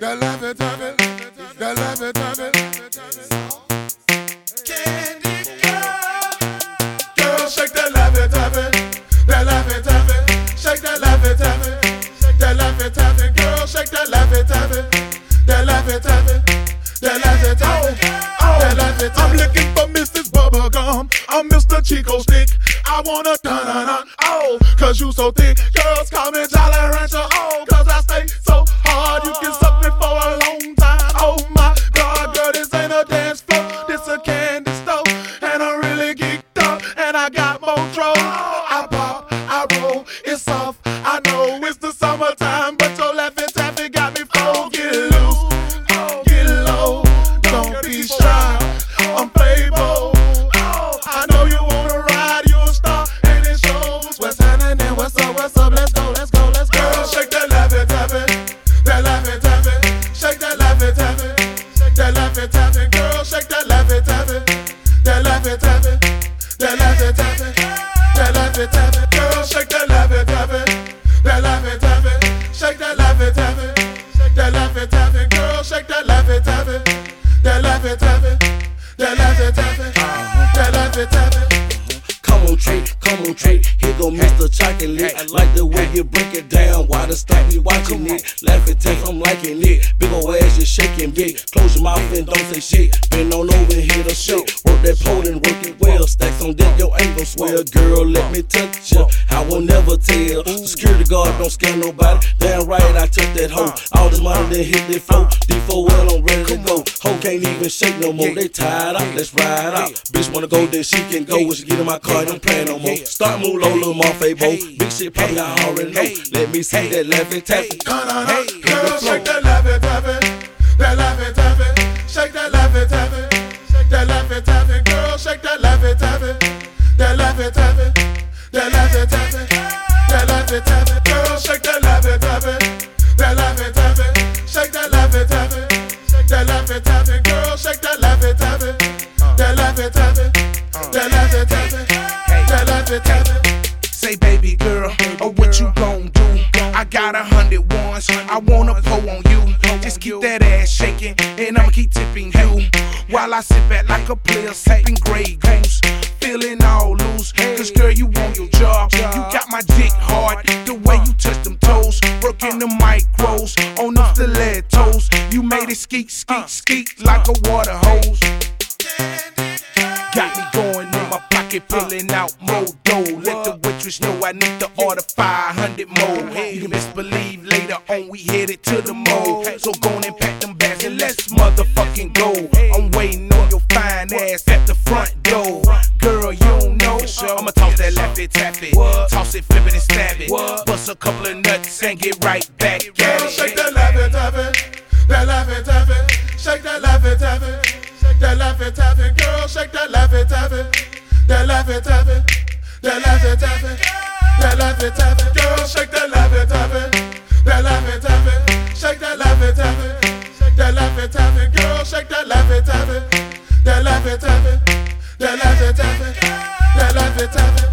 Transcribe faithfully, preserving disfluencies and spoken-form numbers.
They love it, love it, they love it, love it. Candy girl, girl, shake that love it, love it, they love it, love it. Shake that love it, love it, they love it, love it. Girl, shake that love it, love it, they love it, love it, they love it, love it, they love it. I'm looking for Missus Bubblegum, I'm Mister Chico Stick. I wanna dun dun dun, oh, cause you so thick. Girls call me Jolly Rancher, oh, cause I stay so hard. You can suck me for a long time. Oh my God, girl, this ain't a dance floor, this a candy store. And I'm really geeked up, and I got more throw. I pop, I roll, it's soft. I know it's the summertime, but your Laffy Taffy got me full. Get loose, get low, don't be shy. I'm Playboy. I know you wanna ride, you a star, and it shows. What's happening? What's up? What's up? Let's go, let's go, let's go. Girl, shake that Laffy Taffy, that Laffy Taffy. Shake that Laffy Taffy, that Laffy Taffy. Girl, shake that Laffy Taffy, that Laffy Taffy, that Laffy Taffy, that Laffy Taffy. Girl, shake that Laffy Taffy, that Laffy Taffy. Shake that Laffy Taffy, that Laffy Taffy. Girl, shake that Laffy Taffy, that Laffy Taffy, that Laffy Taffy, that Laffy Taffy. Come on, Trey, come on, Trey. Here go Mister Chocolate. I like the way you break it down. Why the stop me watching it? Laughing text, I'm liking it. Big ol' ass, you shaking big. Close your mouth and don't say shit. Bend on over and hit a shit. Work that pole and work it well. Stacks on deck, your ain't gon' swell. Girl, let me touch ya. I will never tell. Security guard don't scare nobody. Damn right, I took that hoe. All this money then hit that flow. D four well, I'm ready to go. Hoe can't even shake no more. They tired out, let's ride out. Bitch wanna go, then she can go. When she get in my car, don't play no more. Start move low, little Marfay Bo. Big shit poppin', I already know. Let me see that Laffy Taffy. No, no, no. Girl, shake that Laffy Taffy, that Laffy Taffy. Shake that Laffy Taffy, that Laffy Taffy. Girl, shake that Laffy Taffy, that Laffy Taffy, that Laffy Taffy, that Laffy Taffy. Girl, shake that Laffy Taffy, that Laffy Taffy. Shake that Laffy Taffy, that Laffy Taffy. Girl, shake that Laffy Taffy, that Laffy Taffy, that Laffy Taffy, that Laffy Taffy. Say, baby girl, oh, what you gon' do? I got a hundred ones, I wanna pull on you. Just keep that ass shaking, and I'ma keep tipping you. While I sit back like a player, sipping Grey Goose. Feeling all loose, cause girl, you want your job. You got my dick hard, the way you touch them toes. Working the micros, on them stilettos. You made it skeet, skeet, skeet like a water hose. Got me going in my pocket, pulling out more dough. Let the waitress know I need to order five hundred more. You can best believe later on we headed to the mall. So go on and pack them bags and let's motherfucking go. I'm waiting on your fine ass at the front door. Girl, you don't know, I'ma toss that Laffy Taffy. Toss it, flip it and stab it. Bust a couple of nuts and get right back at Girl, it. shake that Laffy Taffy, that Laffy Taffy. Shake that Laffy Taffy, that Laffy Taffy. Girl, shake that Laffy Taffy, that Laffy Taffy, that Laffy Taffy, that Laffy Taffy. Girl, shake that Laffy Taffy, that Laffy Taffy. Shake that Laffy Taffy, that Laffy Taffy. Girl, shake that Laffy Taffy, that Laffy Taffy, that Laffy Taffy, that Laffy Taffy.